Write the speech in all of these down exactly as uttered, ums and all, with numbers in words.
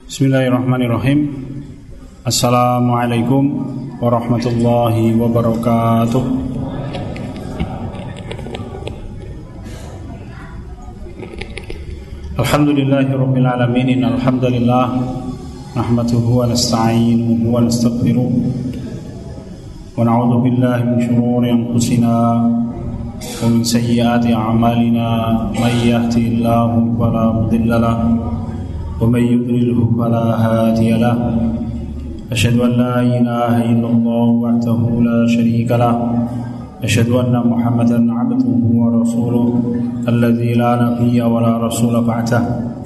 Bismillahirrahmanirrahim. Assalamualaikum warahmatullahi wabarakatuh. Alhamdulillahirabbil alamin. Alhamdulillah nahmaduhu wa nasta'inuhu wa nastaghfiruh wa na'udzu billahi min shururi anfusina wa min sayyiati a'malina. May yahdihillahu fala mudilla lahu ومن يضلله فلا هادي له. أشهد أن لا إله إلا الله وحده لا شريك له. أشهد أن محمدا عبده ورسوله الذي لا نبي ولا رسول بعده.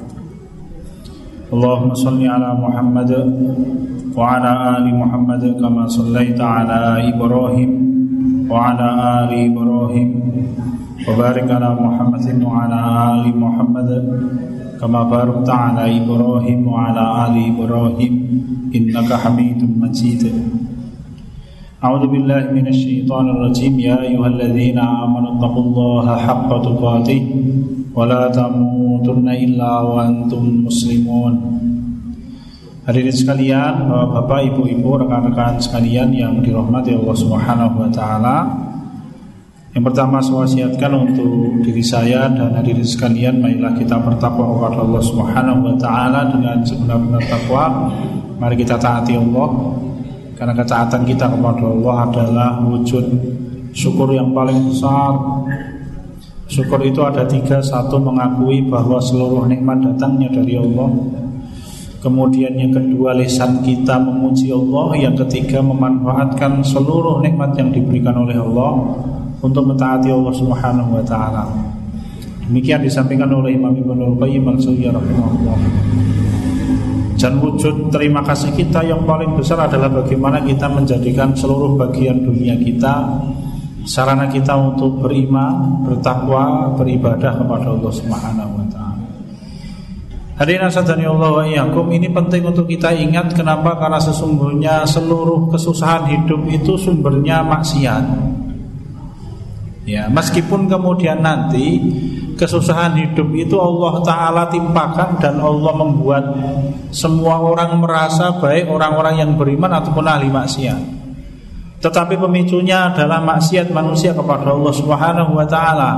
اللهم صل على محمد وعلى آل محمد كما صليت على إبراهيم وعلى آل إبراهيم وبارك على محمد وعلى آل محمد كما باركت على إبراهيم وعلى آل إبراهيم إنك حميد مجيد. أعوذ بالله من الشيطان الرجيم. يا أيها الذين آمنوا اتقوا الله حق تقاته ولا تموتن إلا وأنتم مسلمون. Hadirin sekalian, Bapak, Ibu-ibu, rekan-rekan sekalian yang dirahmati Allah Subhanahu wa taala. Yang pertama saya wasiatkan untuk diri saya dan hadirin sekalian, marilah kita bertakwa kepada Allah Subhanahu wa taala dengan sebenar-benar takwa. Mari kita taati Allah, karena ketaatan kita kepada Allah adalah wujud syukur yang paling besar. Syukur itu ada tiga. Satu, mengakui bahwa seluruh nikmat datangnya dari Allah. Kemudian yang kedua, lisan kita memuji Allah. Yang ketiga, memanfaatkan seluruh nikmat yang diberikan oleh Allah untuk mentaati Allah Subhanahu wa taala. Demikian disampaikan oleh Imam Ibnul Qayyim al-Jauziyah rahimahullah. Dan wujud terima kasih kita yang paling besar adalah bagaimana kita menjadikan seluruh bagian dunia kita sarana kita untuk beriman, bertakwa, beribadah kepada Allah Subhanahu wa taala. Hadirin sadani Allah wa iyyakum, ini penting untuk kita ingat. Kenapa? Karena sesungguhnya seluruh kesusahan hidup itu sumbernya maksiat. Ya, meskipun kemudian nanti kesusahan hidup itu Allah Ta'ala timpakan dan Allah membuat semua orang merasa baik, orang-orang yang beriman ataupun ahli maksiat. Tetapi pemicunya adalah maksiat manusia kepada Allah Subhanahu wa taala.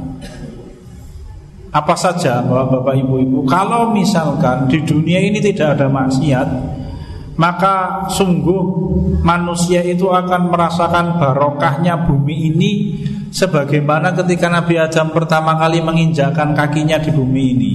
Apa saja Bapak Ibu-ibu? Kalau misalkan di dunia ini tidak ada maksiat, maka sungguh manusia itu akan merasakan barokahnya bumi ini sebagaimana ketika Nabi Adam pertama kali menginjakkan kakinya di bumi ini.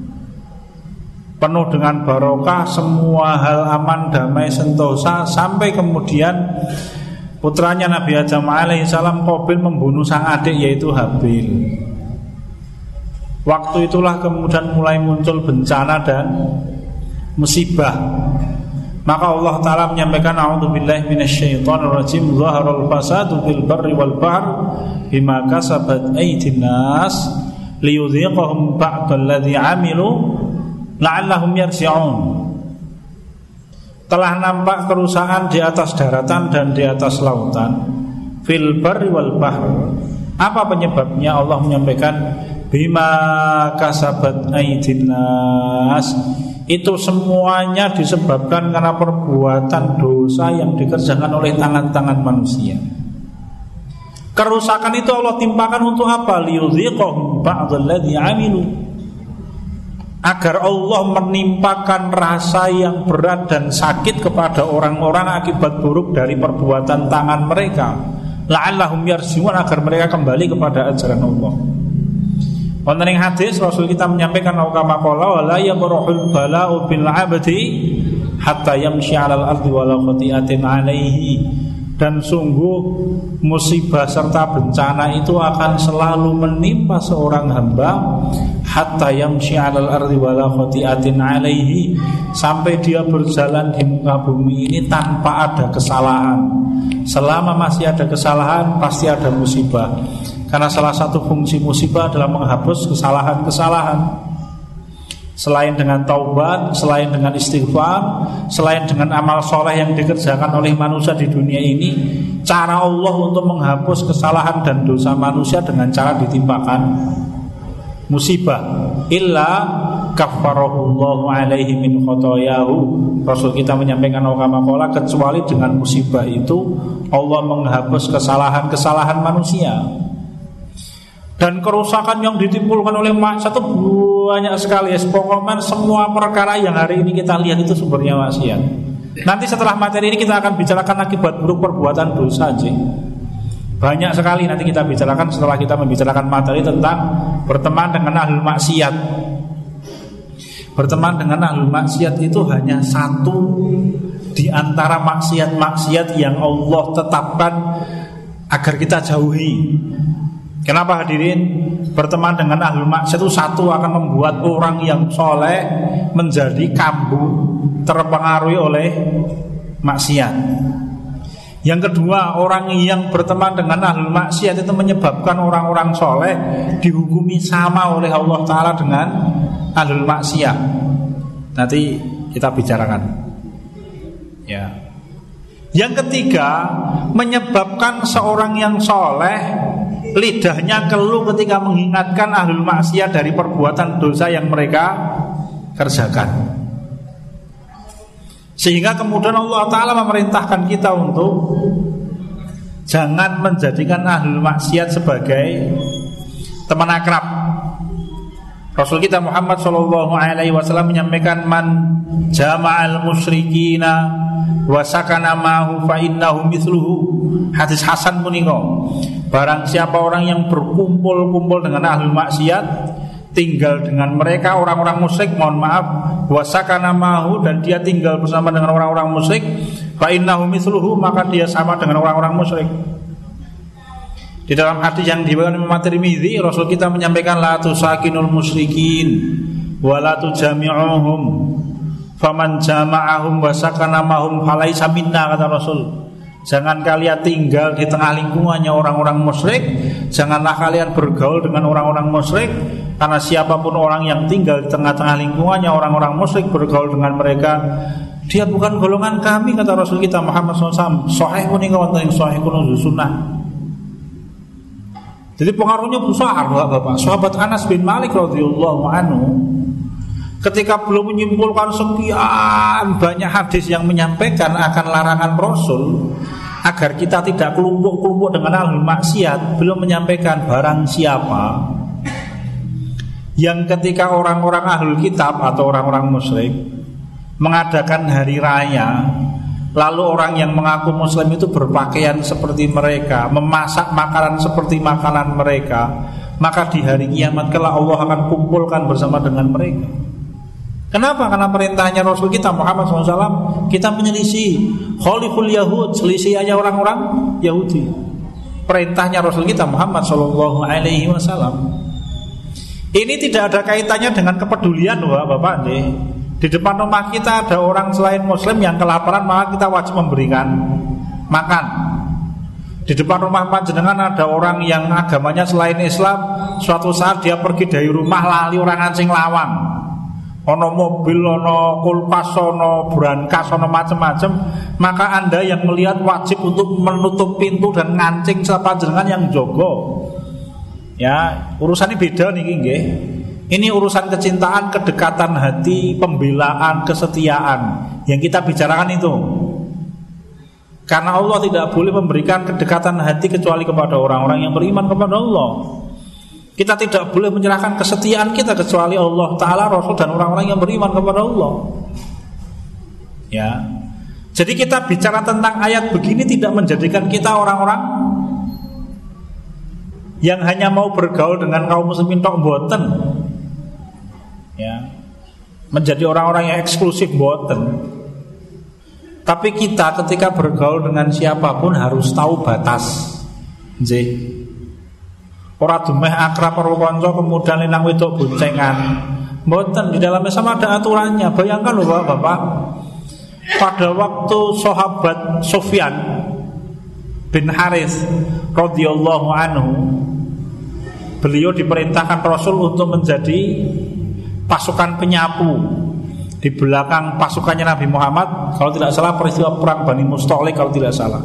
Penuh dengan barokah, semua hal aman, damai, sentosa. Sampai kemudian putranya Nabi Adam alaihissalam, Qabil, membunuh sang adik yaitu Habil. Waktu itulah kemudian mulai muncul bencana dan musibah. Maka Allah Ta'ala menyampaikan, a'udzubillahi minasyaitonir rajim, zaharal fasadu fil barri wal bahr bima kasabat aydin nas liyudhiqahum ba'dalladzi 'amilu la'allahum yarji'un. Telah nampak kerusakan di atas daratan dan di atas lautan, fil barri wal bahr. Apa penyebabnya? Allah menyampaikan, bima kasabat aydin nas. Itu semuanya disebabkan karena perbuatan dosa yang dikerjakan oleh tangan-tangan manusia. Kerusakan itu Allah timpakan untuk apa? Liyudhiqahum ba'dalladzi 'amilu. Agar Allah menimpakan rasa yang berat dan sakit kepada orang-orang akibat buruk dari perbuatan tangan mereka. La'allahum yarji'un, agar mereka kembali kepada ajaran Allah. Wonten ing hadis Rasul kita menyampaikan kama qala wala yabrahul bala'u bil 'abdi hatta yamshi 'alal ardi wala khati'atin 'alaihi. Dan sungguh musibah serta bencana itu akan selalu menimpa seorang hamba hatta yamshi 'alal ardi wala khati'atin 'alaihi, sampai dia berjalan di muka bumi ini tanpa ada kesalahan. Selama masih ada kesalahan pasti ada musibah. Karena salah satu fungsi musibah adalah menghapus kesalahan-kesalahan. Selain dengan taubat, selain dengan istighfar, selain dengan amal soleh yang dikerjakan oleh manusia di dunia ini, cara Allah untuk menghapus kesalahan dan dosa manusia dengan cara ditimpakan musibah. Illa kaffarahullahu alaihi min khotoyahu. Rasul kita menyampaikan qala, kecuali dengan musibah itu Allah menghapus kesalahan-kesalahan manusia. Dan kerusakan yang ditimbulkan oleh maksiat itu banyak sekali. Pokoknya semua perkara yang hari ini kita lihat itu sumbernya maksiat. Nanti setelah materi ini kita akan bicarakan akibat buruk perbuatan dosa aja. Banyak sekali nanti kita bicarakan setelah kita membicarakan materi tentang berteman dengan ahlul maksiat. Berteman dengan ahlul maksiat itu hanya satu di antara maksiat-maksiat yang Allah tetapkan agar kita jauhi. Kenapa hadirin? Berteman dengan ahlul maksiat itu satu akan membuat orang yang soleh menjadi kambuh, terpengaruhi oleh maksiat. Yang kedua, orang yang berteman dengan ahlul maksiat itu menyebabkan orang-orang soleh dihukumi sama oleh Allah Ta'ala dengan ahlul maksiat. Nanti kita bicarakan ya. Yang ketiga, menyebabkan seorang yang soleh lidahnya keluh ketika mengingatkan ahlul maksiat dari perbuatan dosa yang mereka kerjakan. Sehingga kemudian Allah Ta'ala memerintahkan kita untuk jangan menjadikan ahlul maksiat sebagai teman akrab. Rasul kita Muhammad shallallahu alaihi wasallam menyampaikan, man jama'al musyrikina wa sakana ma'hu fa innahu mithluhu. Hadis hasan punika. Barang siapa orang yang berkumpul-kumpul dengan ahlul maksiat, tinggal dengan mereka orang-orang musyrik, mohon maaf, wasakana ma'hu, dan dia tinggal bersama dengan orang-orang musyrik, fa innahu mithluhu, maka dia sama dengan orang-orang musyrik. Di dalam hadis yang diriwayatkan Imam Tirmidzi, Rasul kita menyampaikan, la tusakinul musyrikin wa la tujami'uhum faman jama'ahum wasakana ma'hum falaisa minna, kata Rasul. Jangan kalian tinggal di tengah lingkungannya orang-orang musyrik, janganlah kalian bergaul dengan orang-orang musyrik, karena siapapun orang yang tinggal di tengah-tengah lingkungannya orang-orang musyrik, bergaul dengan mereka, dia bukan golongan kami, kata Rasul kita Muhammad shallallahu alaihi wasallam. Sahih pun ini wonten ing sahih kuno sunnah. Jadi pengaruhnya besar, Bapak. Sahabat Anas bin Malik radhiyallahu anhu ketika belum menyimpulkan sekian banyak hadis yang menyampaikan akan larangan Rasul agar kita tidak kelompok-kelompok dengan ahlul maksiat, belum menyampaikan barang siapa yang ketika orang-orang ahlul kitab atau orang-orang musyrik mengadakan hari raya, lalu orang yang mengaku muslim itu berpakaian seperti mereka, memasak makanan seperti makanan mereka, maka di hari kiamat kelak Allah akan kumpulkan bersama dengan mereka. Kenapa? Karena perintahnya Rasul kita Muhammad shallallahu alaihi wasallam, kita menyelisih khaliful Yahud, selisih aja orang-orang Yahudi. Perintahnya Rasul kita Muhammad shallallahu alaihi wasallam. Ini tidak ada kaitannya dengan kepedulian, Bapak. Nih, di depan rumah kita ada orang selain Muslim yang kelaparan, maka kita wajib memberikan makan. Di depan rumah panjenengan ada orang yang agamanya selain Islam, suatu saat dia pergi dari rumah lali orang ngancing lawang. Ono mobil, ono kulkas, ono brankas, ono macam-macam, maka Anda yang melihat wajib untuk menutup pintu dan ngancing siapa jenengan yang jogo. Ya, urusannya beda nih, nggih. Ini urusan kecintaan, kedekatan hati, pembelaan, kesetiaan yang kita bicarakan itu. Karena Allah tidak boleh memberikan kedekatan hati kecuali kepada orang-orang yang beriman kepada Allah. Kita tidak boleh menyerahkan kesetiaan kita kecuali Allah Ta'ala, Rasul, dan orang-orang yang beriman kepada Allah. Ya. Jadi kita bicara tentang ayat begini tidak menjadikan kita orang-orang yang hanya mau bergaul dengan kaum muslimin tok mboten. Ya. Menjadi orang-orang yang eksklusif mboten. Tapi kita ketika bergaul dengan siapapun harus tahu batas. Nggih. Ora dumeh akrab karo kanca kemudian linang wedok boncengan. Mboten, di dalamnya sama ada aturannya. Bayangkan loh Bapak, pada waktu sahabat Sufyan bin Harits radhiyallahu anhu, beliau diperintahkan Rasul untuk menjadi pasukan penyapu di belakang pasukannya Nabi Muhammad. Kalau tidak salah peristiwa perang Bani Mustalik, kalau tidak salah.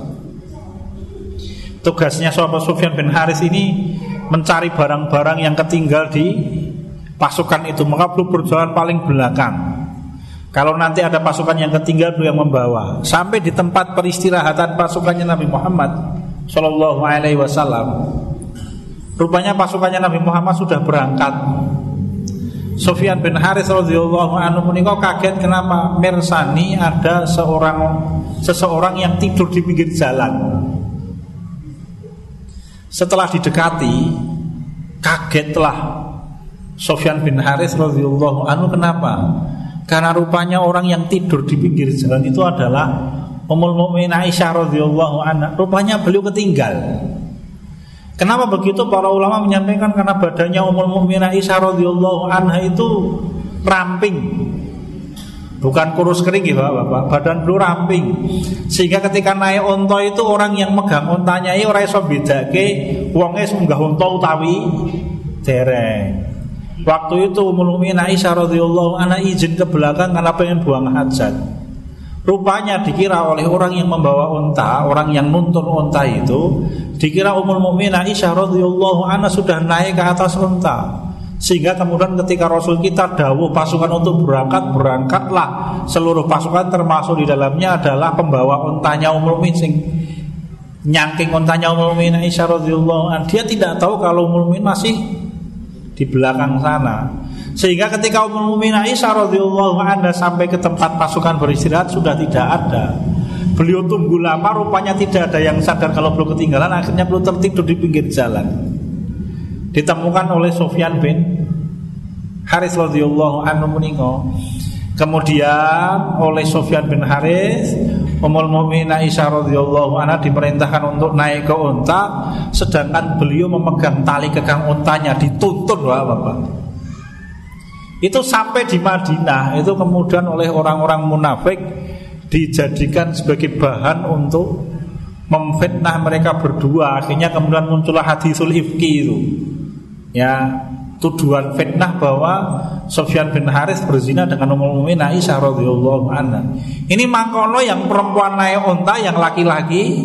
Tugasnya sahabat Sufyan bin Harits ini mencari barang-barang yang ketinggal di pasukan itu, maka beliau berjalan paling belakang. Kalau nanti ada pasukan yang ketinggal, beliau yang membawa sampai di tempat peristirahatan pasukannya Nabi Muhammad Shallallahu Alaihi Wasallam. Rupanya pasukannya Nabi Muhammad sudah berangkat. Sufyan bin Harits radhiyallahu anhu menika kaget kenapa mirsani ada seorang seseorang yang tidur di pinggir jalan. Setelah didekati, kagetlah Sufyan bin Harits radhiyallahu anhu. Kenapa? Karena rupanya orang yang tidur di pinggir jalan itu adalah Ummul Mukminin Aisyah radhiyallahu anha. Rupanya beliau ketinggal. Kenapa begitu? Para ulama menyampaikan karena badannya Ummul Mukminin Aisyah radhiyallahu anha itu ramping, bukan kurus kering ya Bapak, badan beliau ramping. Sehingga ketika naik onta itu orang yang megang ontanya iki ora iso bedake wonge munggah onta utawi dereng. Waktu itu Ummul Mukminin Aisyah radhiyallahu anha izin ke belakang karena pengen buang hajat. Rupanya dikira oleh orang yang membawa unta, orang yang nuntun unta itu, dikira Ummul Mukminin Aisyah radhiyallahu anha sudah naik ke atas unta. Sehingga kemudian ketika Rasul kita dawuh pasukan untuk berangkat, berangkatlah seluruh pasukan, termasuk di dalamnya adalah pembawa untanya Ummul Mukminin sing nyangking untanya Ummul Mukminin Aisyah radhiyallahu anha. Dia tidak tahu kalau Ummul Mukminin masih di belakang sana. Sehingga ketika Ummul Mukminin Aisyah radhiyallahu anha sampai ke tempat pasukan beristirahat sudah tidak ada. Beliau tunggu lama, rupanya tidak ada yang sadar kalau beliau ketinggalan. Akhirnya beliau tertidur di pinggir jalan. Ditemukan oleh Sufyan bin Harits radhiyallahu anhu menika. Kemudian oleh Sufyan bin Harits, Ummul Mukminin Aisyah radhiyallahu anha diperintahkan untuk naik ke unta, sedangkan beliau memegang tali kekang untanya, dituntun Bapak. Itu sampai di Madinah, itu kemudian oleh orang-orang munafik dijadikan sebagai bahan untuk memfitnah mereka berdua. Akhirnya kemudian muncullah hadisul ifki itu, ya, tuduhan fitnah bahwa Sufyan bin Harits berzina dengan Ummul Mukminin Aisyah radhiyallahu anha. Ini mangkono yang perempuan naik unta, yang laki-laki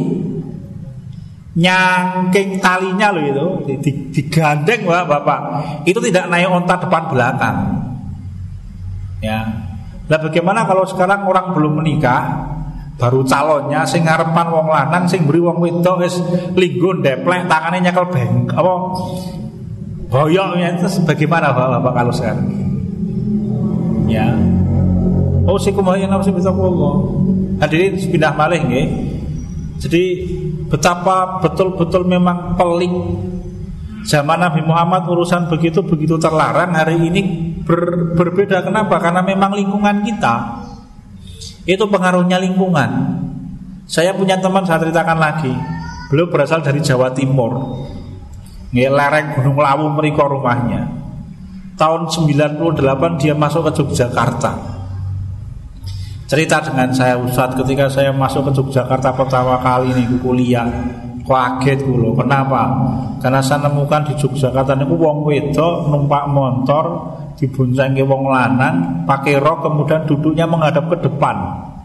nyangking talinya loh itu, digandeng Bapak. Itu tidak naik unta depan belakang. Ya. Lah bagaimana kalau sekarang orang belum menikah, baru calonnya sing ngarepan wong lanang, sing mburi wong wedok wis linggo ndeplek tangane nyekel beng apa boyoknya, itu bagaimana Bapak kalau sekarang? Ya. Oh sikumahin apa sih bisa Allah. Hadirin pindah malih nggih. Jadi betapa betul-betul memang pelik zaman Nabi Muhammad urusan begitu-begitu terlarang. Hari ini ber, berbeda. Kenapa? Karena memang lingkungan kita itu pengaruhnya lingkungan. Saya punya teman, saya ceritakan lagi. Beliau berasal dari Jawa Timur, nggih, lereng Gunung Lawu mriko rumahnya. Tahun sembilan puluh delapan dia masuk ke Yogyakarta. Cerita dengan saya, Ustadz, ketika saya masuk ke Yogyakarta pertama kali nih kuliah, kaget kulo. Kenapa? Karena saya nemukan di Yogyakarta niku wong wedok numpak motor diboncengke wong lanang pakai rok, kemudian duduknya menghadap ke depan.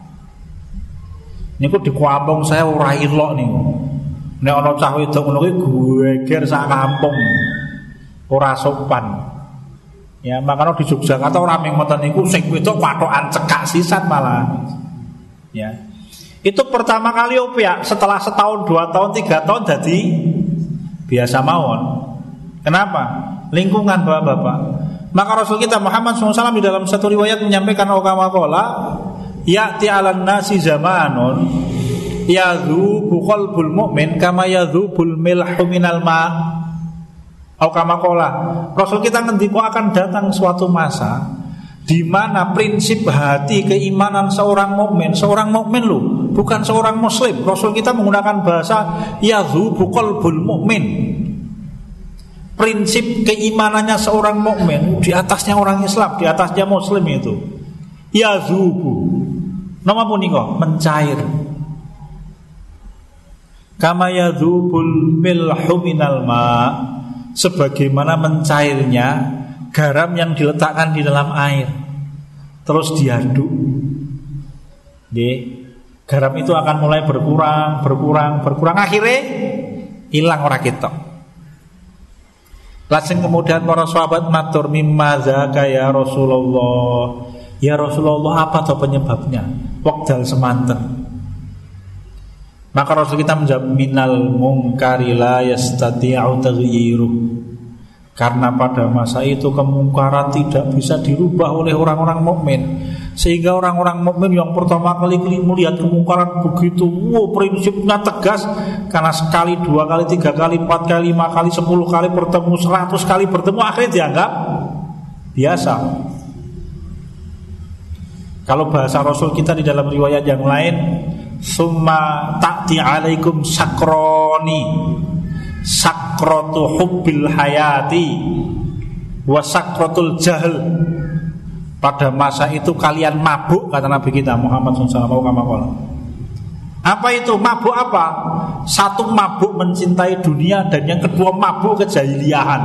Niku di kampung saya ora ilok niku. Nek ana cah wedok ngono kuwi geger sak kampung. Ora sopan. Ya, makanya di Yogyakarta orang yang ngoten niku sing wedok patokan cekak sisan malah. Ya. Itu pertama kali opiak, setelah setahun, dua tahun, tiga tahun jadi biasa mawon. Kenapa? Lingkungan Bapak-bapak. Maka Rasul kita Muhammad shallallahu alaihi wasallam di dalam satu riwayat menyampaikan ukama qala ya'ti 'alan nasi zamanun yadhubu qalbul mu'min kama yadhubul milhu minal ma'. Ukama qala, Rasul kita ngendika akan datang suatu masa di mana prinsip hati keimanan seorang mukmin, seorang mukmin loh, bukan seorang muslim. Rasul kita menggunakan bahasa yadhubu qalbul mu'min. Prinsip keimanannya seorang mukmin di atasnya orang Islam, di atasnya muslim itu yadhubu. Nama punika mencair. Kama yadhubul milhu minal ma', sebagaimana mencairnya garam yang diletakkan di dalam air terus diaduk. Nggih, garam itu akan mulai berkurang, berkurang, berkurang, akhirnya hilang ora ketok. Lajeng kemudian para sahabat matur, mimma zaka ya Rasulullah. Ya Rasulullah, apa toh penyebabnya? Wekdal semanten. Maka Rasul kita menjawab, minal munkari la yastati'u taghyiruh. Karena pada masa itu kemungkaran tidak bisa dirubah oleh orang-orang mukmin. Sehingga orang-orang mukmin yang pertama kali melihat kemungkaran begitu, wow, prinsipnya tegas. Karena sekali, dua kali, tiga kali, empat kali, lima kali, sepuluh kali bertemu, seratus kali bertemu, akhirnya dianggap biasa. Kalau bahasa Rasul kita di dalam riwayat yang lain, summa ta'ti alaikum sakroni, sakratu hubbil hayati wa sakratul jahl. Pada masa itu kalian mabuk, kata Nabi kita Muhammad shallallahu alaihi wasallam. Apa itu mabuk? Apa? Satu mabuk mencintai dunia, dan yang kedua mabuk kejahiliahan.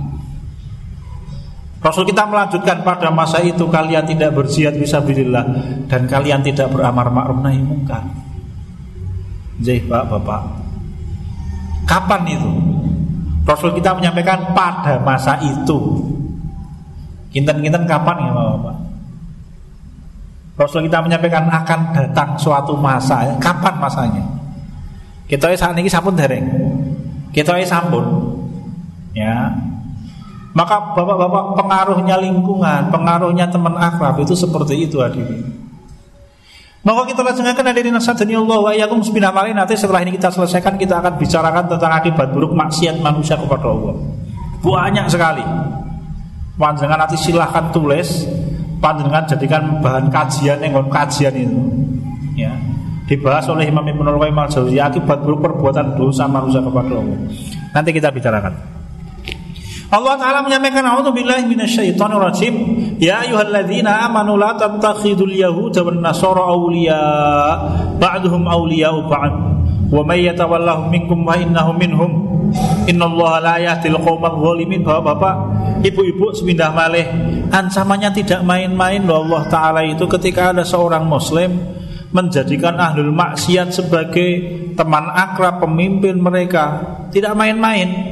Rasul kita melanjutkan, pada masa itu kalian tidak berjihad fisabilillah, dan kalian tidak beramar ma'ruf nahi munkar. Jadi Bapak-bapak, kapan itu? Rasul kita menyampaikan pada masa itu. Kinten-kinten kapan ya Bapak? Rasul kita menyampaikan akan datang suatu masa. Kapan masanya? Kita saat ini sampun dereng. Kita sampun. Ya. Maka Bapak-bapak, pengaruhnya lingkungan, pengaruhnya teman akrab itu seperti itu hadirin. Maka kita langsungkan hadirin sadani Allah wa iyyakum bismillah. Nanti setelah ini kita selesaikan, kita akan bicarakan tentang akibat buruk maksiat manusia kepada Allah. Banyak sekali. Panjenengan nanti silahkan tulis, panjenengan jadikan bahan kajian yang kajian itu. Ya. Dibahas oleh Imam Ibnul Qayyim al-Jauziyah akibat buruk perbuatan dosa manusia kepada Allah. Nanti kita bicarakan. Allah Ta'ala menyampaikan, a'udzubillahi minasyaitonir rajim, ya ayyuhalladzina amanu la tattakhidul yahuda wan nasara awliya ba'duhum awliya'u ba'd wa may yatawallahum minkum wa innahum minhum innallaha la yahdil qaumadz zalimin. Bapak-bapak, ibu-ibu, sepindah malih, ancamannya tidak main-main loh Allah Ta'ala itu ketika ada seorang muslim menjadikan ahlul maksiat sebagai teman akrab, pemimpin mereka. Tidak main-main.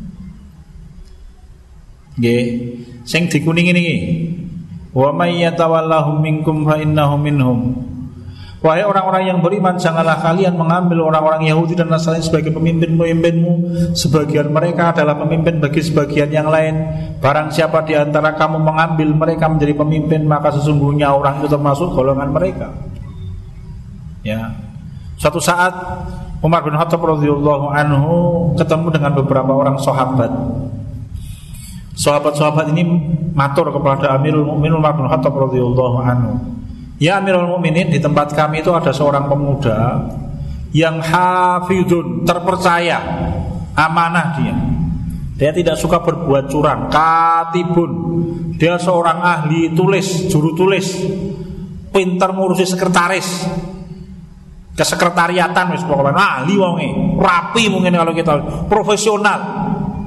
Nggih, sing dikuning ini. Wa may yatawallahum minkum fa innahum minhum. Wahai orang-orang yang beriman, janganlah kalian mengambil orang-orang Yahudi dan Nasrani sebagai pemimpin-pemimpinmu. Sebagian mereka adalah pemimpin bagi sebagian yang lain. Barang siapa di antara kamu mengambil mereka menjadi pemimpin, maka sesungguhnya orang itu termasuk golongan mereka. Ya. Suatu saat Umar bin Khattab radhiyallahu anhu ketemu dengan beberapa orang sahabat. Sahabat-sahabat ini matur kepada Amirul Mukminin Umar bin Khattab radhiyallahu anhu, ya Amirul Mukminin, di tempat kami itu ada seorang pemuda yang hafidun, terpercaya, amanah dia. Dia tidak suka berbuat curang, katibun. Dia seorang ahli tulis, juru tulis, pintar ngurusi sekretaris, kesekretariatan wis pokoknya ahli wonge, rapi mungkin kalau kita, profesional.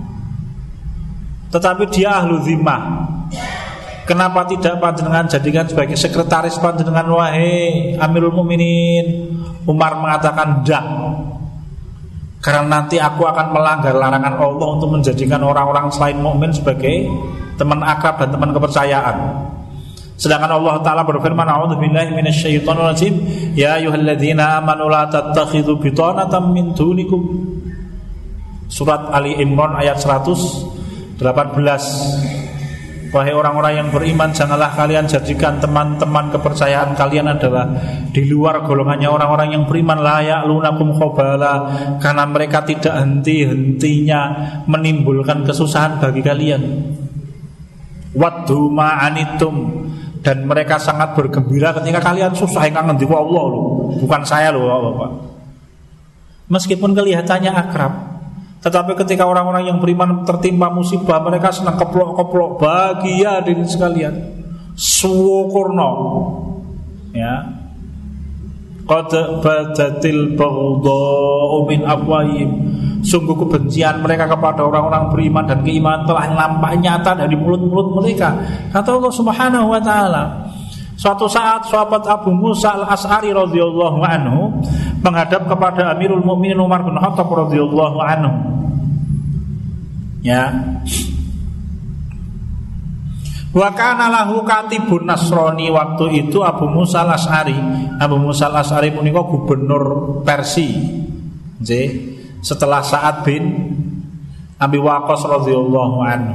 Tetapi dia ahlu zimmah. Kenapa tidak panjenengan jadikan sebagai sekretaris panjenengan, wahai Amirul Mukminin? Umar mengatakan tidak, karena nanti aku akan melanggar larangan Allah untuk menjadikan orang-orang selain mukmin sebagai teman akrab dan teman kepercayaan. Sedangkan Allah Ta'ala berfirman, a'udzubillahi minasyaitonir rajim, ya ayyuhalladzina amanu la tattakhidhu bitanatan min dunikum. Surat Ali Imran ayat seratus delapan belas. Wahai orang-orang yang beriman, janganlah kalian jadikan teman-teman kepercayaan kalian adalah di luar golongannya orang-orang yang beriman, la ya'lunakum khabala, karena mereka tidak henti-hentinya menimbulkan kesusahan bagi kalian. Waddu ma'anitum, dan mereka sangat bergembira ketika kalian susah. Yang kangen diku Allah loh, bukan saya loh Bapak. Meskipun kelihatannya akrab, tetapi ketika orang-orang yang beriman tertimpa musibah, mereka senang keplok-keplok, bahagia diri sekalian, syukurna. Ya, qad badatil baghdha'u min afwahihim, sungguh kebencian mereka kepada orang-orang beriman dan keimanan telah nampak nyata dari mulut-mulut mereka. Kata Allah Subhanahu wa taala. Suatu saat sahabat Abu Musa al-Asy'ari radhiyallahu anhu menghadap kepada Amirul Mukminin Umar bin Khattab radhiyallahu anhu. Ya. Wa kana lahu katibun Nasrani, waktu itu Abu Musa al-Asy'ari. Abu Musa al-Asy'ari punika gubernur Persia. Nggih, setelah Sa'ad bin Abi Waqqas radhiyallahu anhu.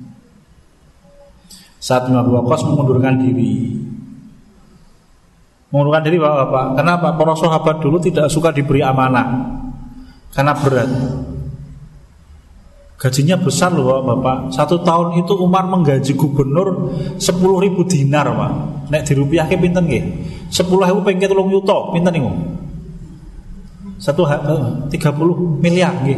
Sa'ad bin Abi Waqqas mengundurkan diri. Mengundurkan diri Bapak. Kenapa? Para sahabat dulu tidak suka diberi amanah karena berat. Gajinya besar loh Bapak. Satu tahun itu Umar menggaji gubernur sepuluh ribu dinar Pak. Nek dirupiahke pinten nggih? sepuluh ribu pengke telung yuta, pinten niku? Satu tiga puluh miliar nggih.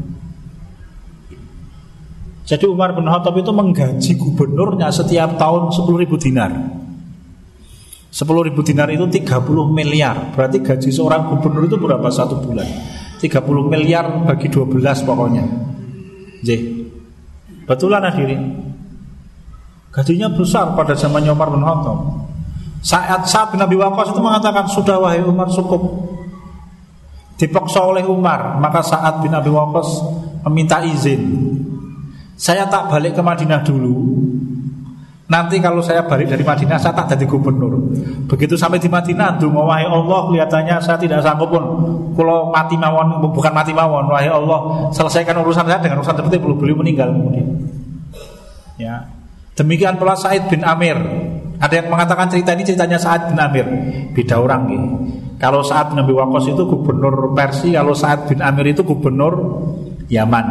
Jadi Umar bin Khattab itu menggaji gubernurnya setiap tahun sepuluh ribu dinar. sepuluh ribu dinar itu tiga puluh miliar. Berarti gaji seorang gubernur itu berapa satu bulan? tiga puluh miliar bagi dua belas pokoknya. Jeh. Betulan hadirin. Gajinya besar pada zamannya Umar bin Khattab. Saat Sa'ad bin Abi Waqqas itu mengatakan, "Sudah wahai Umar, cukup." Dipaksa oleh Umar, maka Sa'ad bin Abi Waqqas meminta izin. "Saya tak balik ke Madinah dulu. Nanti kalau saya balik dari Madinah saya tak jadi gubernur." Begitu sampai di Madinah, ndonga, "Wahai Allah, kelihatannya saya tidak sanggup pun. Kalau mati mawon, bukan mati mawon, wahai Allah, selesaikan urusan saya dengan urusan seperti belum beliau meninggal kemudian." Ya. Demikian pula Sa'id bin Amir. Ada yang mengatakan cerita ini ceritanya Sa'id bin Amir. Beda orang gitu. Kalau Sa'ad bin Abi Waqqas itu gubernur Persia, kalau Sa'id bin Amir itu gubernur Yaman.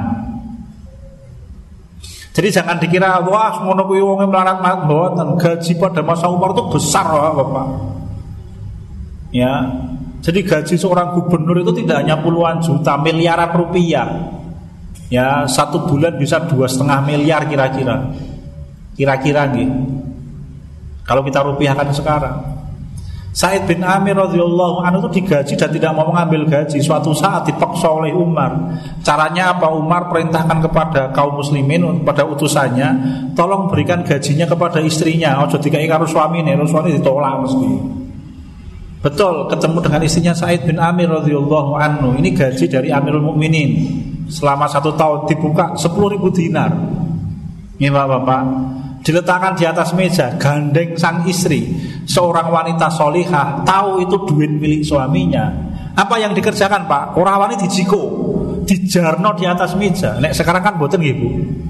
Jadi jangan dikira wah ngono kuwi wong melarat mboten. Gaji pada masa Umar itu besar Bapak. Ya. Jadi gaji seorang gubernur itu tidak hanya puluhan juta, miliaran rupiah. Ya, satu bulan bisa dua setengah miliar kira-kira. Kira-kira nih. Kalau kita rupiahkan sekarang. Sa'id bin Amir radhiyallahu anhu itu digaji dan tidak mau mengambil gaji. Suatu saat dipaksa oleh Umar. Caranya apa? Umar perintahkan kepada kaum muslimin, kepada utusannya, tolong berikan gajinya kepada istrinya. Ojo dikai karo suamine, suami ditolak mesti. Betul, ketemu dengan istrinya Sa'id bin Amir radhiyallahu anhu. Ini gaji dari Amirul Mukminin. Selama satu tahun dibuka sepuluh ribu dinar. Ini Bapak, diletakkan di atas meja, gandeng sang istri, seorang wanita solihah, tahu itu duit milik suaminya. Apa yang dikerjakan Pak? Orang wanita dijiko, dijarno di atas meja. Nek sekarang kan boten nggih Bu.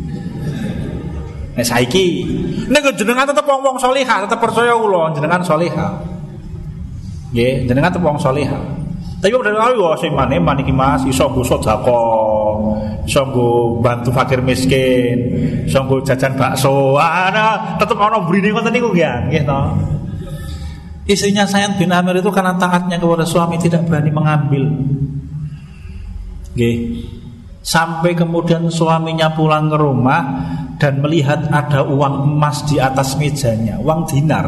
Nek saiki, nek jenengan tetep wong-wong solihah, tetep percaya kula jenengan solihah. Nggih, jenengan tetep wong solihah. Tapi udah tahu ya sing maneman iki Mas, iso nggo sedekah, iso nggo bantu fakir miskin, iso nggo jajan bakso. Ana tetep ana mrene ngoten niku nggih, nggih to. Istrinya Sa'id bin Amir itu karena taatnya kepada suami tidak berani mengambil. Nggih. Sampai kemudian suaminya pulang ke rumah dan melihat ada uang emas di atas mejanya, uang dinar.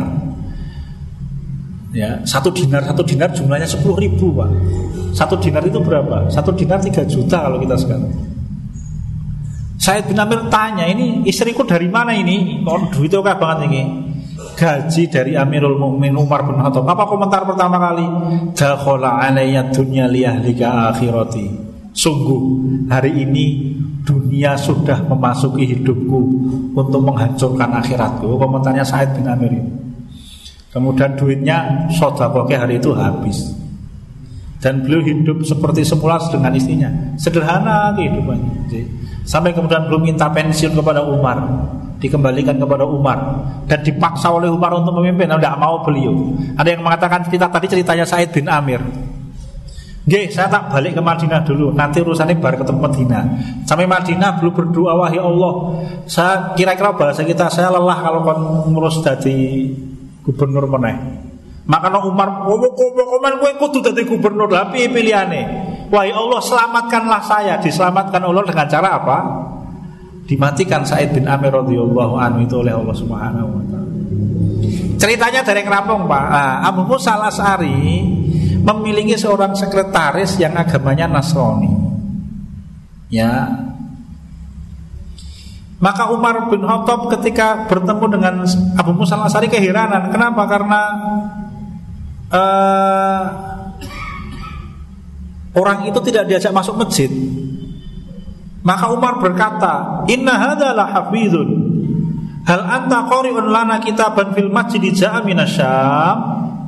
Ya, satu dinar, satu dinar jumlahnya sepuluh ribu Pak. Satu dinar itu berapa? Satu dinar tiga juta kalau kita sekarang. Sa'id bin Amir tanya, ini istriku dari mana ini? Oh, duitnya oke banget ini. Gaji dari Amirul Mukminin Umar bin Khattab. Apa komentar pertama kali? Dakhala alayya dunya li ahlika akhirati. Sungguh hari ini dunia sudah memasuki hidupku untuk menghancurkan akhiratku. Komentarnya Sa'id bin Amir ini. Kemudian duitnya sedekahnya hari itu habis. Dan beliau hidup seperti semula dengan istrinya. Sederhana kehidupannya. Sampai kemudian belum minta pensiun kepada Umar, dikembalikan kepada Umar dan dipaksa oleh Umar untuk memimpin. Tidak mau beliau. Ada yang mengatakan cerita tadi ceritanya Sa'id bin Amir. Nggih, saya tak balik ke Madinah dulu. Nanti urusannya baru ketemu Madinah. Sampai Madinah belum berdoa, wahai Allah, saya kira-kira bahasa kita saya lelah kalau kon ngurus dadi gubernur meneh. Maka no Umar, komen kowe kudu dadi gubernur, lha piye pilihane? Wahai Allah, selamatkanlah saya. Diselamatkan Allah dengan cara apa? Dimatikan Sa'id bin Amir radhiyallahu anhu itu oleh Allah Subhanahu wa taala. Ceritanya dari Kerampung, Pak. Nah, Abu Musa al-Asy'ari memiliki seorang sekretaris yang agamanya Nasrani. Ya. Maka Umar bin Khattab ketika bertemu dengan Abu Musa al-Asy'ari keheranan. Kenapa? Karena uh, orang itu tidak diajak masuk masjid. Maka Umar berkata, "Inna hadza la hafizun Hal anta qari'un lana kitaban fil masjid ja'a minasyam.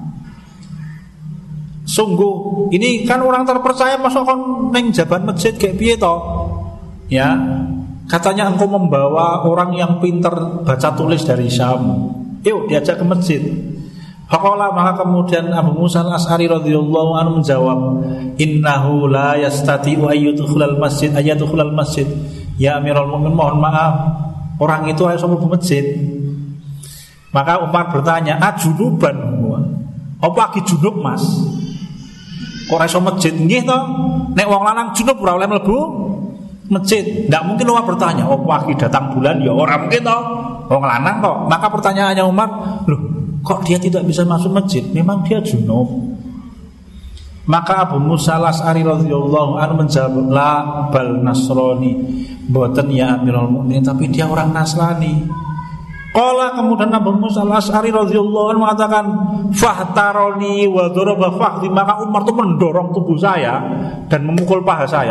Sungguh ini kan orang terpercaya, masuk kon ning jaban masjid kayak piye to? Ya, katanya engkau membawa orang yang pintar baca tulis dari Syam. Yuk diajak ke masjid. Faqala, maka kemudian Abu Musa al-Asy'ari radhiyallahu anhu menjawab, innahu la yastati'u ayyadkhulal masjid ayyadkhulal masjid. Ya Amirul Mukminin, mohon maaf, orang itu harus masuk masjid. Maka Umar bertanya, ajunuban? Apa lagi junub Mas? Kok iso masjid? Nggih to, nek wong lanang junub ora oleh mlebu masjid. Ndak mungkin Umar bertanya, oh lagi datang bulan ya orang mungkin toh, wong lanang toh. Maka pertanyaannya Umar, loh kok dia tidak bisa masuk masjid? Memang dia junub. Maka Abu Musa al-Asy'ari radhiyallahu anhu menjawab, la bal nasrani, mboten ya Amirul Mukminin, tapi dia orang Nasrani. Qala, kemudian Abu Musa al-Asy'ari radhiyallahu anhu mengatakan, fahtaroni wa daraba fakhdi, maka Umar itu mendorong tubuh saya dan memukul paha saya.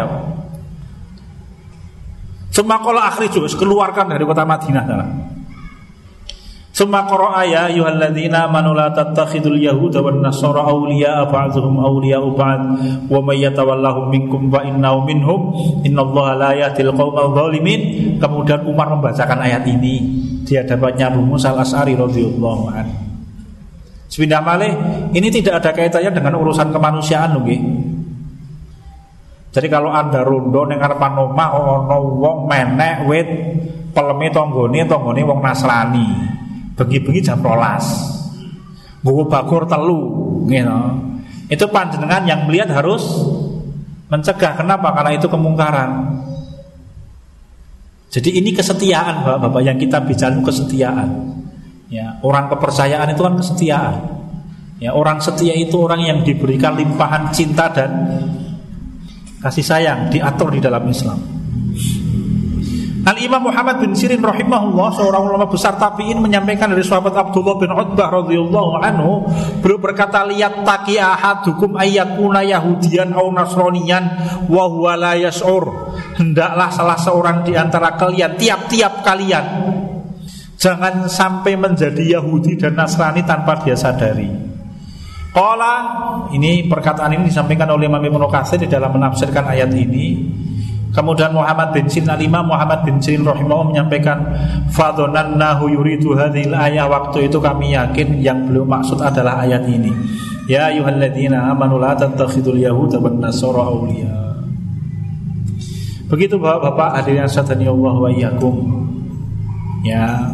Summa qala akhriju, keluarkan dari kota Madinah sana. Summa qara'a ya ayyuhalladzina amanu la tattakhidul yahuda wan nasara awliya'a ba'dhum awliya'u ba'd wa may yatawallahum minkum fa innahu minhum innallaha la yahdil qaumal zalimin. Kemudian Umar membacakan ayat ini di hadapannya Abu Musa al-Asy'ari radhiyallahu anhu. Sepindah malih, ini tidak ada kaitannya dengan urusan kemanusiaan lho nggih. Jadi kalau Anda rondo ning ngarepan omah ana wong menek wit peleme tanggane tanggane wong Nasrani. Bengi-bengi jam rolas nggowo bakor telu gitu. Itu panjenengan yang melihat harus mencegah. Kenapa? Karena itu kemungkaran. Jadi ini kesetiaan Bapak-bapak, yang kita bicara kesetiaan. Ya, orang kepercayaan itu kan kesetiaan. Ya, orang setia itu orang yang diberikan limpahan cinta dan kasih sayang, diatur di dalam Islam. Al-Imam Muhammad bin Sirin rahimahullah, seorang ulama besar tabi'in, menyampaikan dari sahabat Abdullah bin Utbah radhiyallahu anhu, beliau berkata, liyat taqi ahadukum ayyakuna yahudiyan aw nasraniyan wa huwa la yash'ur. Hendaklah salah seorang di antara kalian, tiap-tiap kalian, jangan sampai menjadi Yahudi dan Nasrani tanpa dia sadari. Qala, ini perkataan ini disampaikan oleh Imam Ibnu Katsir di dalam menafsirkan ayat ini. Kemudian Muhammad bin Sirin, al-Imam Muhammad bin Sirin rahimahullah menyampaikan, fadhonannahu yuridu hadhil ayah, waktu itu kami yakin yang beliau maksud adalah ayat ini. Ya ayyuhalladzina amanu la tattakhidul yahuda wan nasara awliya. Begitu Bapak-bapak hadirin sadani Allah wa iyyakum. Ya,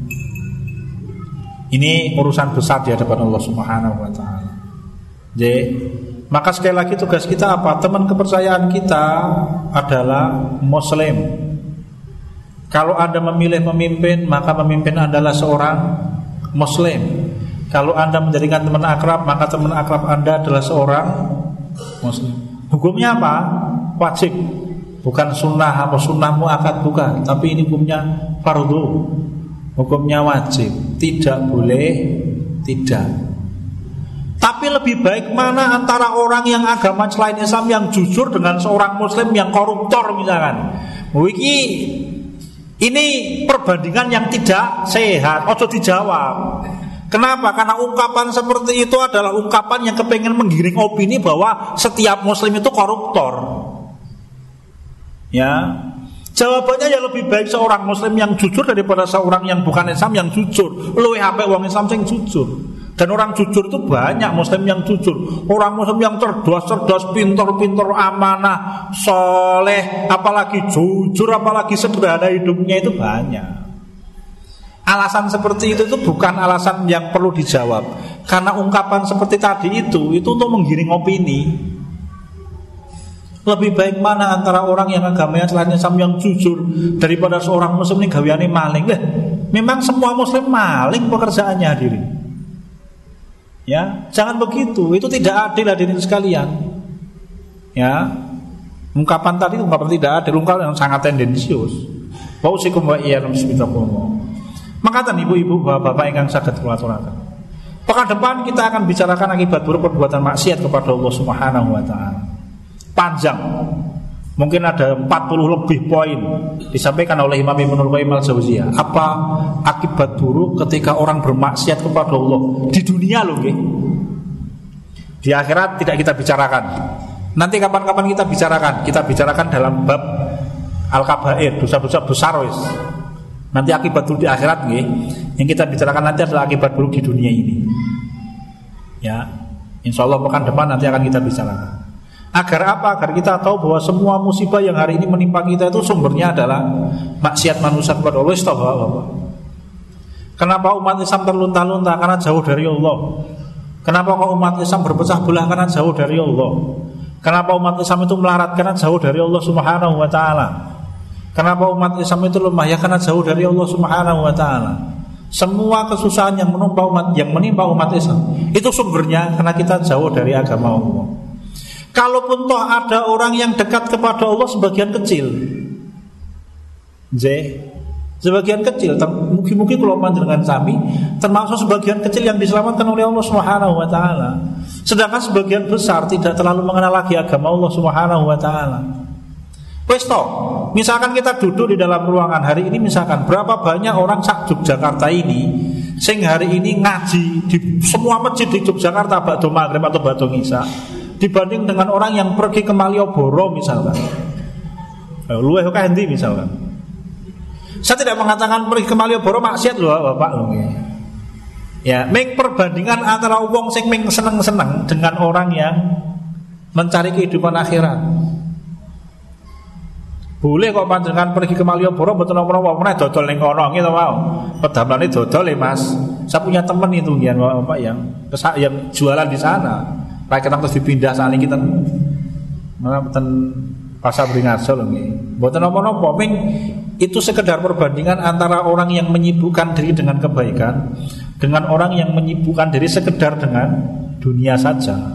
ini urusan besar di hadapan Allah Subhanahu wa taala. Jadi, maka sekali lagi tugas kita apa? Teman kepercayaan kita adalah Muslim. Kalau Anda memilih pemimpin, maka pemimpin adalah seorang Muslim. Kalau Anda menjadikan teman akrab, maka teman akrab Anda adalah seorang Muslim. Hukumnya apa? Wajib. Bukan sunnah, apa sunnah muakkad, bukan. Tapi ini hukumnya fardhu. Hukumnya wajib. Tidak boleh tidak. Tapi lebih baik mana antara orang yang agama selain Islam yang jujur dengan seorang Muslim yang koruptor misalkan. Wiki, ini perbandingan yang tidak sehat. Ojo dijawab. Kenapa? Karena ungkapan seperti itu adalah ungkapan yang kepengen menggiring opini bahwa setiap Muslim itu koruptor. Ya, jawabannya ya lebih baik seorang Muslim yang jujur daripada seorang yang bukan Islam yang jujur. Luwih apik wong Islam sing jujur. Dan orang jujur itu banyak, Muslim yang jujur. Orang Muslim yang cerdas-cerdas, pintar-pintar, amanah, soleh, apalagi jujur, apalagi sederhana hidupnya itu banyak. Alasan seperti itu itu bukan alasan yang perlu dijawab. Karena ungkapan seperti tadi itu, itu untuk menggiring opini. Lebih baik mana antara orang yang agamanya selain Islam yang jujur daripada seorang Muslim ini gaweane maling. Lah, memang semua Muslim maling pekerjaannya hadirin. Ya, jangan begitu. Itu tidak adil hadirin sekalian. Ya, ungkapan tadi ungkapan tidak adil, ungkapan yang sangat tendensius. Wa usikum wa iyyakum bismillah. Maka ibu-ibu, bapak-bapak ingkang saged kula aturaken. Pekan depan kita akan bicarakan akibat buruk perbuatan maksiat kepada Allah Subhanahu wa taala. Panjang. Mungkin ada empat puluh lebih poin disampaikan oleh Imam Ibnul Qayyim al-Jauziyah. Apa akibat buruk ketika orang bermaksiat kepada Allah di dunia loh, nggih. Di akhirat tidak kita bicarakan. Nanti kapan-kapan kita bicarakan. Kita bicarakan dalam bab al-kabair, dosa-dosa besar wis. Nanti akibat buruk di akhirat nggih. Yang kita bicarakan nanti adalah akibat buruk di dunia ini. Ya, insyaallah pekan depan nanti akan kita bicarakan. Agar apa? Agar kita tahu bahwa semua musibah yang hari ini menimpa kita itu sumbernya adalah maksiat manusia kepada Allah. Astagfirullah. Kenapa umat Islam terlunta-lunta? Karena jauh dari Allah. Kenapa kok umat Islam berpecah belah? Karena jauh dari Allah. Kenapa umat Islam itu melarat? Karena jauh dari Allah Subhanahu wa taala. Kenapa umat Islam itu lemah? Ya karena jauh dari Allah Subhanahu wa taala. Semua kesusahan yang menimpa umat yang menimpa umat Islam itu sumbernya karena kita jauh dari agama Allah. Kalaupun toh ada orang yang dekat kepada Allah sebagian kecil, J, sebagian kecil, mungkin-mungkin kalau panjenengan sami termasuk sebagian kecil yang diselamatkan oleh Allah Subhanahu wa taala. Sedangkan sebagian besar tidak terlalu mengenal lagi agama Allah Subhanahu wa taala. Wes toh, misalkan kita duduk di dalam ruangan hari ini, misalkan berapa banyak orang sak Yogyakarta ini sing hari ini ngaji di semua masjid di Yogyakarta ba'da maghrib atau ba'da isya, dibanding dengan orang yang pergi ke Malioboro misalkan. Luwih kok endi misalkan. Saya tidak mengatakan pergi ke Malioboro maksiat lho Bapak lho. Ya, meng perbandingan antara wong sing meng seneng-seneng dengan orang yang mencari kehidupan akhirat. Boleh kok panjenengan pergi ke Malioboro mboten napa-napa meneh dodol ning kono gitu mau. Pedamane dodol ya Mas. Saya punya teman itu nggih Bapak yang yang jualan di sana. Nek kita terus dipindah saat ini kita malah ten pasar Bringarjo lho nggih. Mboten napa-napa, ming itu sekedar perbandingan antara orang yang menyibukkan diri dengan kebaikan dengan orang yang menyibukkan diri sekedar dengan dunia saja.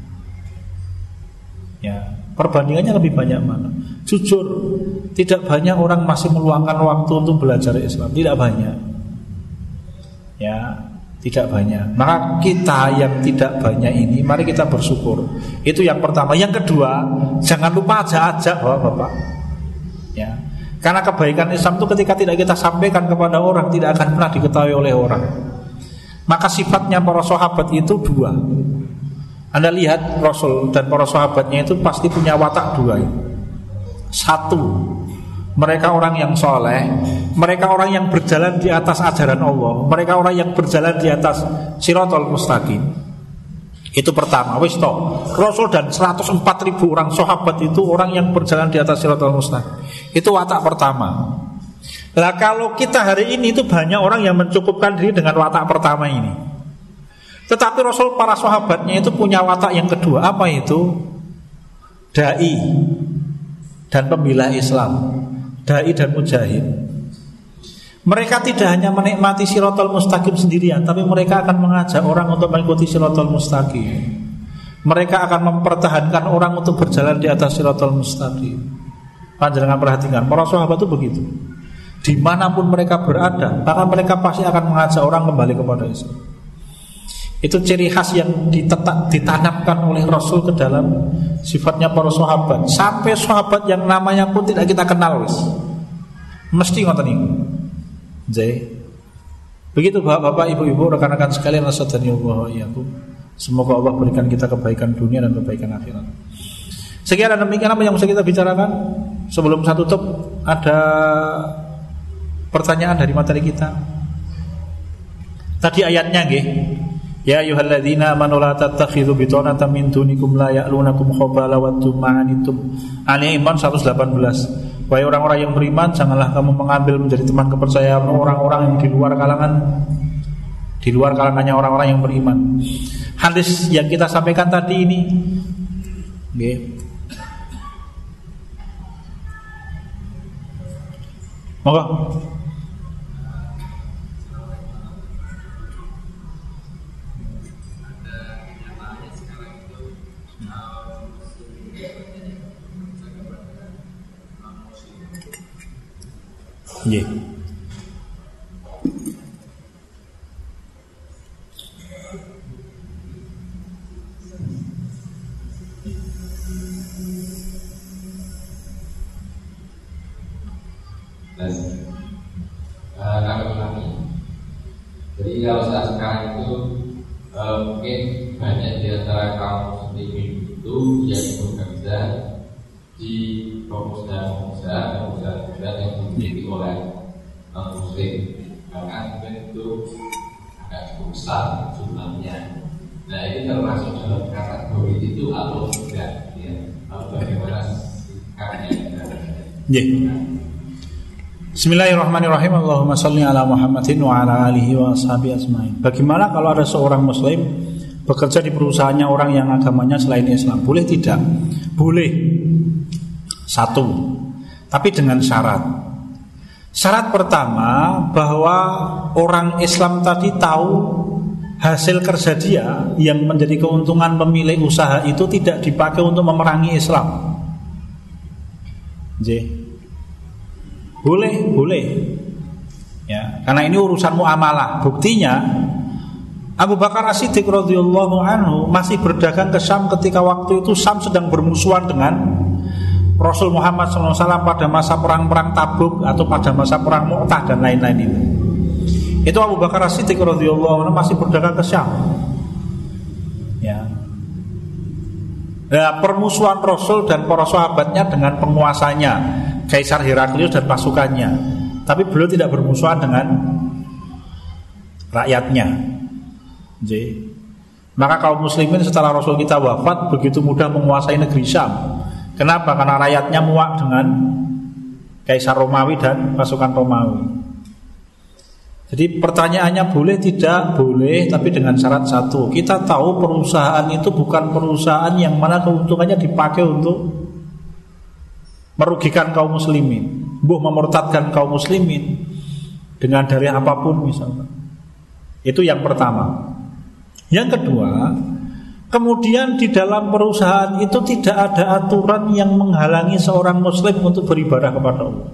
Ya, perbandingannya lebih banyak mana? Jujur, tidak banyak orang masih meluangkan waktu untuk belajar Islam, tidak banyak. Ya, tidak banyak. Maka kita yang tidak banyak ini, mari kita bersyukur. Itu yang pertama. Yang kedua, jangan lupa ajak-ajak Bapak-bapak. Ya. Karena kebaikan Islam itu ketika tidak kita sampaikan kepada orang, tidak akan pernah diketahui oleh orang. Maka sifatnya para sahabat itu dua. Anda lihat Rasul dan para sahabatnya itu pasti punya watak dua. Satu, mereka orang yang soleh, mereka orang yang berjalan di atas ajaran Allah, mereka orang yang berjalan di atas Shiratal Mustaqim. Itu pertama. Wis toh, Rasul dan seratus empat ribu orang sahabat itu orang yang berjalan di atas Shiratal Mustaqim. Itu watak pertama. Lah kalau kita hari ini itu banyak orang yang mencukupkan diri dengan watak pertama ini. Tetapi Rasul para sahabatnya itu punya watak yang kedua. Apa itu? Dai dan pembela Islam, dai dan mujahid. Mereka tidak hanya menikmati Shiratal Mustaqim sendirian, tapi mereka akan mengajak orang untuk mengikuti Shiratal Mustaqim. Mereka akan mempertahankan orang untuk berjalan di atas Shiratal Mustaqim. Panjenengan perhatikan, para sahabat itu begitu. Dimanapun mereka berada, maka mereka pasti akan mengajak orang kembali kepada Islam. Itu ciri khas yang ditetak, ditanamkan oleh Rasul ke dalam sifatnya para sahabat. Sampai sahabat yang namanya pun tidak kita kenal wis. Mesti ngoten niku. Nggih. Begitu Bapak, Ibu-ibu, rekan-rekan sekalian, rasadaniallahu wa iyyakum. Semoga Allah berikan kita kebaikan dunia dan kebaikan akhirat. Sekian dan demikian apa yang bisa kita bicarakan. Sebelum saya tutup, ada pertanyaan dari materi kita. Tadi ayatnya nggih. Ya ayyuhalladzina amanu la tattakhidhu bitanatan min dunikum la ya'lunakum khabala wa tuma'anitum. Ali Imran seratus delapan belas. Wahai orang-orang yang beriman, janganlah kamu mengambil menjadi teman kepercayaan orang-orang yang di luar kalangan di luar kalangannya orang-orang yang beriman. Hadis yang kita sampaikan tadi ini nggih. Monggo. Yeah. Dan uh, kami ulangi. Jadi kalau saat sekarang itu uh, mungkin banyak di antara kaum muslimin itu yang bekerja di perusahaan-perusahaan perusahaan-perusahaan yang dimiliki oleh non muslim, bahkan mungkin itu agak cukup besar jumlahnya. Nah ini termasuk dalam kategori itu atau tidak? Ya, atau bagaimana sikapnya? Ya. Bismillahirrahmanirrahim. Allahumma shalli ala Muhammadin wa ala alihi wa ashabihi ajmain. Bagaimana kalau ada seorang muslim bekerja di perusahaannya orang yang agamanya selain Islam? Boleh tidak? Boleh. Satu. Tapi dengan syarat. Syarat pertama bahwa orang Islam tadi tahu hasil kerja dia yang menjadi keuntungan pemilik usaha itu tidak dipakai untuk memerangi Islam. J. Boleh, boleh. Ya, karena ini urusan muamalah. Buktinya Abu Bakar As-Siddiq radhiyallahu anhu masih berdagang ke Syam ketika waktu itu Syam sedang bermusuhan dengan Rasul Muhammad shallallahu alaihi wasallam pada masa perang-perang Tabuk atau pada masa perang Mu'tah dan lain-lain itu. Itu Abu Bakar As-Siddiq radhiyallahu anhu masih berdagang ke Syam. Ya. Nah, permusuhan Rasul dan para sahabatnya dengan penguasanya Kaisar Heraklius dan pasukannya. Tapi beliau tidak bermusuhan dengan rakyatnya. Jadi, maka kaum muslimin setelah Rasul kita wafat begitu mudah menguasai negeri Syam. Kenapa? Karena rakyatnya muak dengan Kaisar Romawi dan pasukan Romawi. Jadi pertanyaannya boleh tidak? Boleh, tapi dengan syarat satu. Kita tahu perusahaan itu bukan perusahaan yang mana keuntungannya dipakai untuk merugikan kaum muslimin, buh memurtadkan kaum muslimin dengan dari apapun misalnya. Itu yang pertama. Yang kedua, kemudian di dalam perusahaan itu tidak ada aturan yang menghalangi seorang muslim untuk beribadah kepada Allah.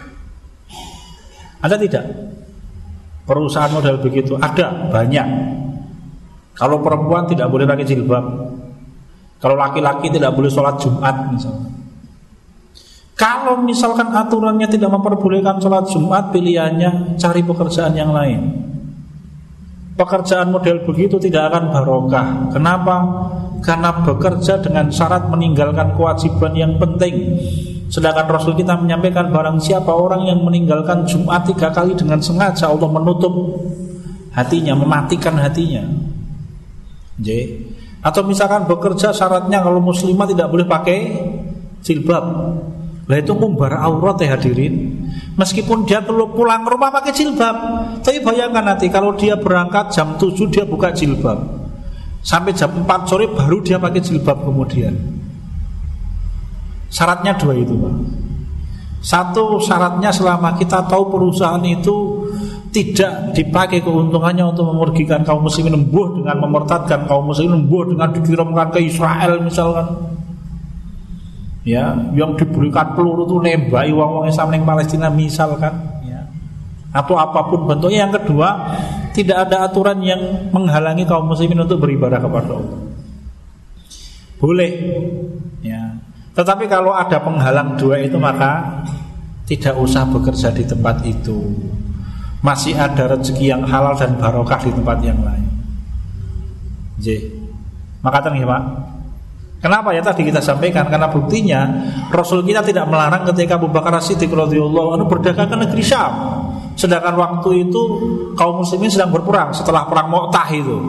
Ada tidak? Perusahaan model begitu ada banyak. Kalau perempuan tidak boleh pakai jilbab, kalau laki-laki tidak boleh sholat Jumat misalnya. Kalau misalkan aturannya tidak memperbolehkan sholat Jumat, pilihannya cari pekerjaan yang lain. Pekerjaan model begitu tidak akan barokah. Kenapa? Karena bekerja dengan syarat meninggalkan kewajiban yang penting. Sedangkan Rasul kita menyampaikan barang siapa orang yang meninggalkan Jumat tiga kali dengan sengaja, Allah menutup hatinya, mematikan hatinya. J. Atau misalkan bekerja syaratnya kalau muslimah tidak boleh pakai jilbab. Lah itu ngumbar aurat ya hadirin. Meskipun dia pulang ke rumah pakai jilbab, tapi bayangkan nanti kalau dia berangkat jam tujuh dia buka jilbab, sampai jam empat sore baru dia pakai jilbab kemudian. Syaratnya dua itu, Pak. Satu, syaratnya selama kita tahu perusahaan itu tidak dipakai keuntungannya untuk memerugikan kaum muslimin, embuh dengan memurtadkan kaum muslimin, embuh dengan dikirimkan ke Israel misalkan. Ya, yang diberikan peluru itu nembaki wong-wong Islam ning Palestina misalkan, ya. Atau apapun bentuknya. Yang kedua, tidak ada aturan yang menghalangi kaum muslimin untuk beribadah kepada Allah. Boleh, ya. Tetapi kalau ada penghalang dua itu maka tidak usah bekerja di tempat itu. Masih ada rezeki yang halal dan barokah di tempat yang lain. J. Maka tadi Pak, kenapa ya tadi kita sampaikan? Karena buktinya Rasul kita tidak melarang ketika Abu Bakar As-Siddiq radhiyallahu anhu berdagang ke negeri Syam. Sedangkan waktu itu kaum muslimin sedang berperang setelah perang Mu'tah itu.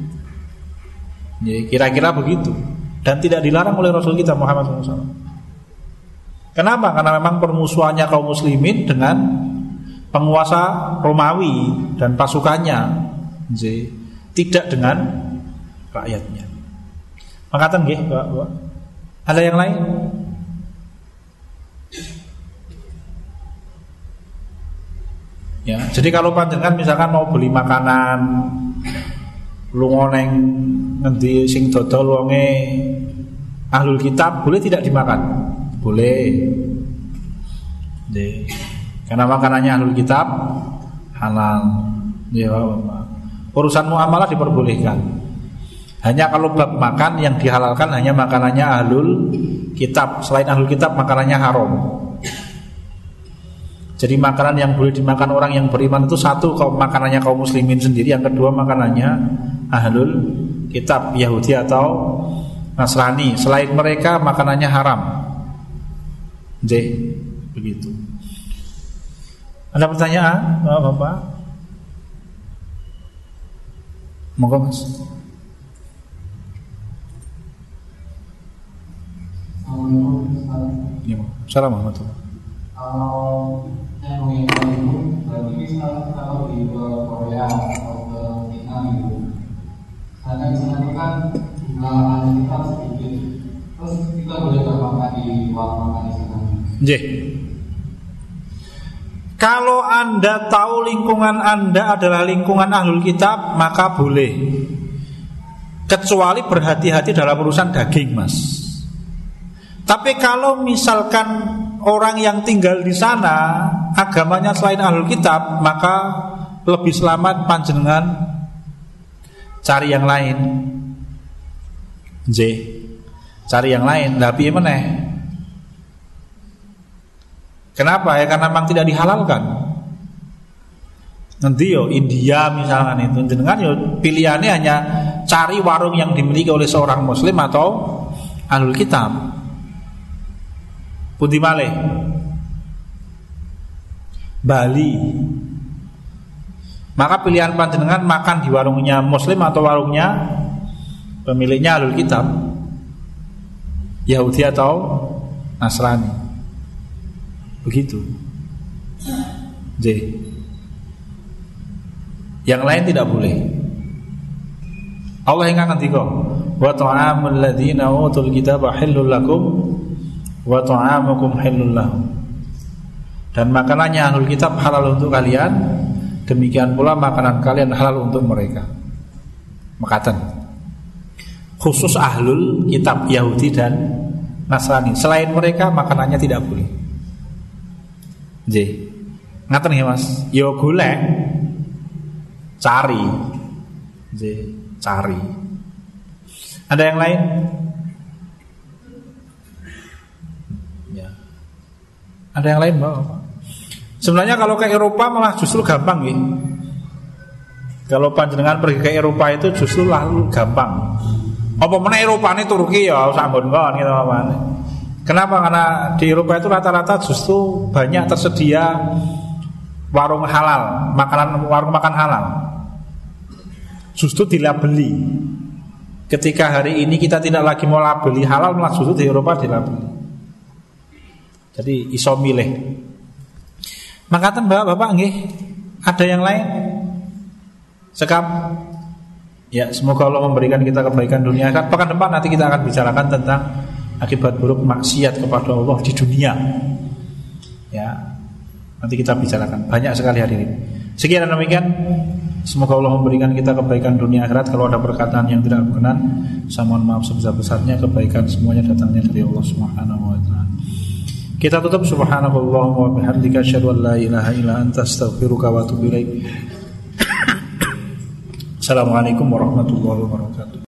Jadi kira-kira begitu. Dan tidak dilarang oleh Rasul kita Muhammad shallallahu alaihi wasallam. Kenapa? Karena memang permusuhannya kaum muslimin dengan penguasa Romawi dan pasukannya. Jadi tidak dengan rakyatnya. Mengatakan nggih, Pak. Ada yang lain? Ya, jadi kalau panjenengan misalkan mau beli makanan, lunga neng ngendi sing dodol wonge ahlul kitab, boleh tidak dimakan? Boleh. Jadi, karena makanannya ahlul kitab halal. Ya, urusan muamalah diperbolehkan. Hanya kalau bab makan yang dihalalkan hanya makanannya ahlul kitab. Selain ahlul kitab makanannya haram. Jadi makanan yang boleh dimakan orang yang beriman itu satu, kaum makanannya kaum muslimin sendiri, yang kedua makanannya ahlul kitab, Yahudi atau Nasrani. Selain mereka makanannya haram. Jadi begitu. Ada pertanyaan, Bapak? Monggo Mas. Assalamualaikum. Kalau yang mengingat itu, berarti misalnya kalau di Korea atau ke China gitu, karena di sana itu kan jumlah anak kita sedikit, terus kita boleh makan di ruang makan di sana. Jeh. Kalau Anda tahu lingkungan Anda adalah lingkungan ahlul kitab, maka boleh. Kecuali berhati-hati dalam urusan daging, Mas. Tapi kalau misalkan orang yang tinggal di sana agamanya selain ahlul kitab, maka lebih selamat panjenengan cari yang lain. J, cari yang lain. Lah piye meneh? Kenapa ya? Karena memang tidak dihalalkan. Nanti yo India misalkan itu, jenengan yo pilihannya hanya cari warung yang dimiliki oleh seorang muslim atau ahlul kitab. Pundi malih? Bali. Maka pilihan panjenengan makan di warungnya muslim atau warungnya pemiliknya ahlul kitab, Yahudi atau Nasrani. Begitu. J. Yang lain tidak boleh. Allah yang ngendika, wa ta'amul ladzina utul kitaba halal lakum wa ta'amukum halal lahum. Dan makanannya ahlul kitab halal untuk kalian, demikian pula makanan kalian halal untuk mereka. Makaten. Khusus ahlul kitab Yahudi dan Nasrani. Selain mereka makanannya tidak boleh. J. Ngaten nggih Mas? Yo golek, cari. J. Cari. Ada yang lain? Ya. Ada yang lain, Mbak? Sebenarnya kalau ke Eropa malah justru gampang ya. Kalau panjenengan pergi ke Eropa itu justru lalu gampang. Apa meneh Eropa ini Turki ya sampun kon gitu apa. Kenapa? Karena di Eropa itu rata-rata justru banyak tersedia warung halal, makanan warung makan halal. Justru dilabeli. Ketika hari ini kita tidak lagi mau labeli halal, malah justru di Eropa dilabeli. Jadi iso milih. Makaten Bapak nggih, ada yang lain? Sekap. Ya, semoga Allah memberikan kita kebaikan dunia. Pekan depan nanti kita akan bicarakan tentang akibat buruk maksiat kepada Allah di dunia. Ya, nanti kita bicarakan banyak sekali hari ini. Sekian dan demikian. Semoga Allah memberikan kita kebaikan dunia akhirat. Kalau ada perkataan yang tidak berkenan, saya mohon maaf sebesar-besarnya. Kebaikan semuanya datangnya dari Allah Subhanahu wa taala. Kita tutup subhanakallahumma wa bihamdika asyhadu an la ilaha illa anta astaghfiruka wa atubu ilaik. Assalamualaikum warahmatullahi wabarakatuh.